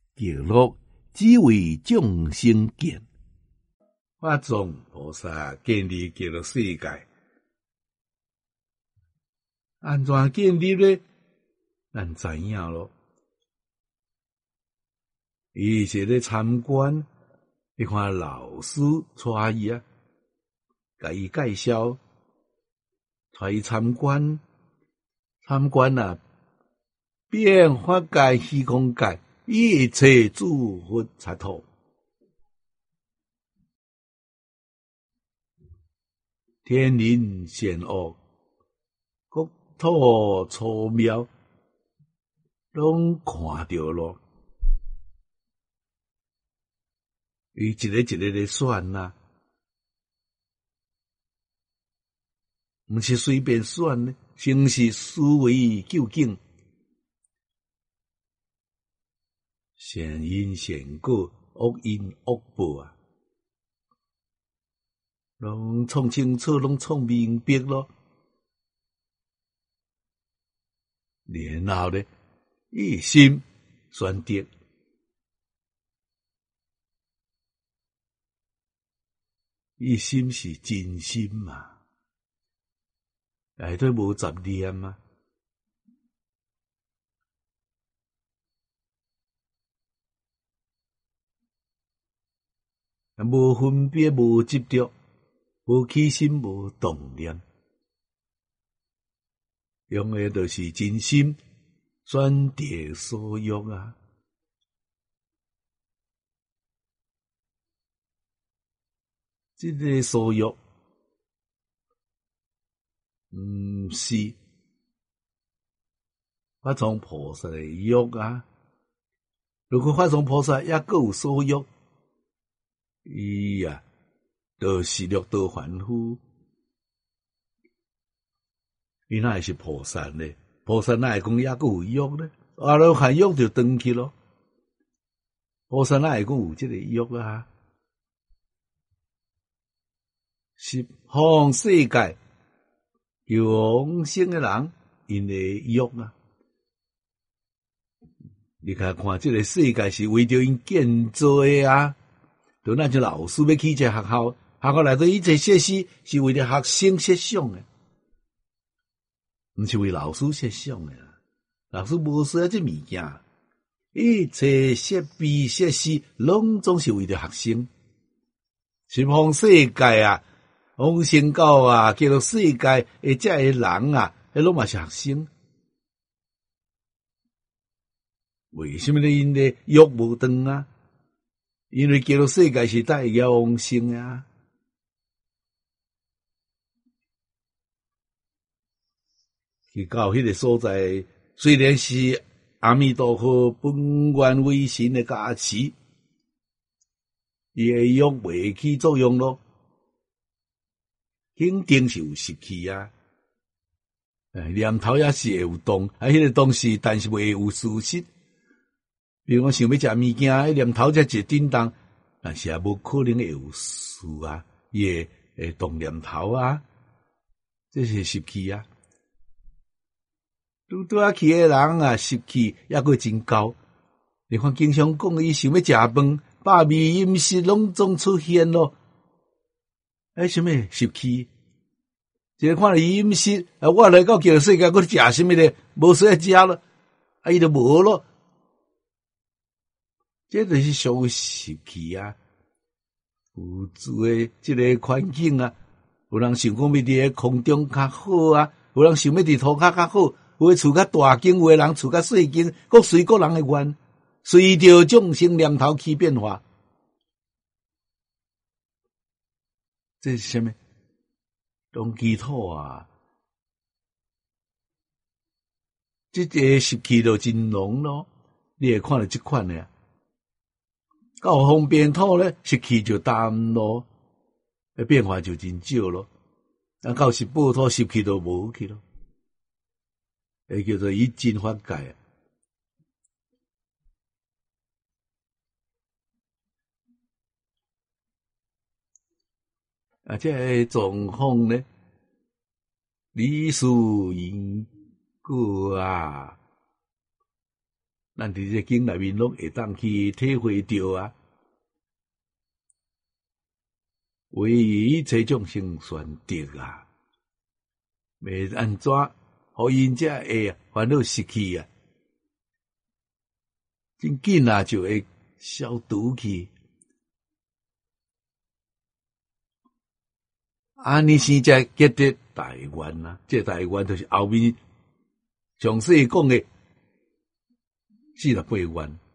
极乐只为众生见。法藏菩萨建立极乐世界，安怎建立呢？咱知影咯。伊是咧参观，你看老师带伊啊，甲伊介绍，带伊参观啊，变法界、虚空界，一切诸佛刹土。天人善恶，国土粗妙，拢看到咯。伊一个一个咧选啊，毋是随便选呢，成是思维究竟，善因善果，恶因恶报啊，拢创清楚，拢创明白咯。然后呢，一心选择。伊心是真心嘛，内底无杂念嘛，无分别，无执着，无起心，无动念，用的就是真心，选择所欲啊。这个所欲，是法藏菩萨的欲啊。如果法藏菩萨也各有所欲，伊啊，就是六道凡夫。伊哪会是菩萨呢？菩萨哪会讲也各有欲呢？阿罗汉欲就断去咯。菩萨哪会讲有这个欲啊？十方世界有往生的人，因的欲啊！你看这个世界是为着因建造的啊！就咱就老师要去一个学校，学校内头一切设施是为了学生设想的，毋是为老师设想的啦。老师无需要这物件，一切设备设施拢总是为了学生。十方世界啊！往生到啊，叫做世界的这个人啊，迄拢嘛是学生。为什么呢？因的欲无断啊？因为叫做世界是带要往生啊。去到迄个所在，虽然是阿弥陀佛本愿威神的加持，伊的欲袂起作用咯。肯定是有失去啊！念头也是会有动，迄个动是，但是袂有事实。比如讲想要食物件，迄念头才一震动，但是也无可能会有事啊！伊会动念头啊，这是失去啊！拄啊去的人啊，失去抑阁真高。你看经常讲，伊想要食饭，百味饮食拢总出现咯。什么失去？一个看你饮食，我来到极乐世界，我食什么咧？无需要食咯，伊就无咯。这就是属失去啊！有住的这个环境啊，有人想讲要伫空中较好啊，有人想要伫土骹较好，有的厝较大间，有的人厝较细间，各随各人的愿，随着众生念头起变化。这是什么？拢祈祷啊！这个失去就真浓咯。你会看到这款的啊，到方便土咧，失去就淡咯，变化就真少咯。到十宝土失去就无去咯，叫做以真法界。这个状况呢，理事因果啊， 咱伫这经内面拢会当去体会到啊。为一切众生选择啊，要安怎互因这会烦恼失去啊？真紧啊，就会消除去。安尼生才结得大愿啊！这大愿就是后面详细讲的46八愿。